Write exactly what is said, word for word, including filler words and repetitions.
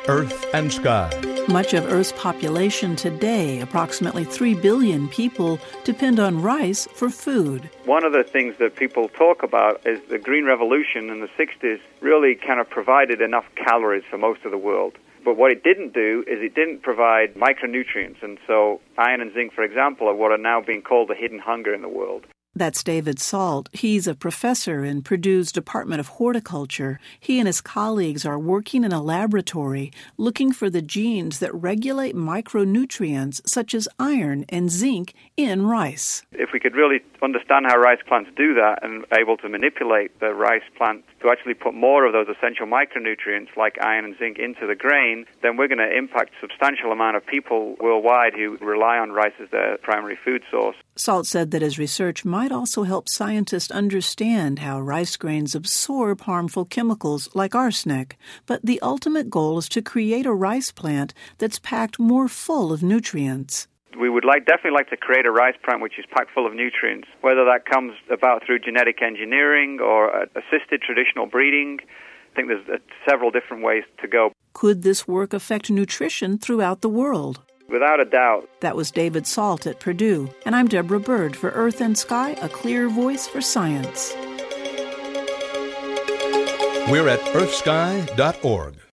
Earth and Sky. Much of Earth's population today, approximately three billion people, depend on rice for food. One of the things that people talk about is the Green Revolution in the sixties really kind of provided enough calories for most of the world. But what it didn't do is it didn't provide micronutrients. And so iron and zinc, for example, are what are now being called the hidden hunger in the world. That's David Salt. He's a professor in Purdue's Department of Horticulture. He and his colleagues are working in a laboratory looking for the genes that regulate micronutrients such as iron and zinc in rice. If we could really understand how rice plants do that and able to manipulate the rice plant to actually put more of those essential micronutrients like iron and zinc into the grain, then we're going to impact a substantial amount of people worldwide who rely on rice as their primary food source. Salt said that his research might also help scientists understand how rice grains absorb harmful chemicals like arsenic. But the ultimate goal is to create a rice plant that's packed more full of nutrients. We would like definitely like to create a rice plant which is packed full of nutrients, whether that comes about through genetic engineering or assisted traditional breeding. I think there's uh, several different ways to go. Could this work affect nutrition throughout the world? Without a doubt. That was David Salt at Purdue. And I'm Deborah Bird for Earth and Sky, a clear voice for science. We're at earth sky dot org.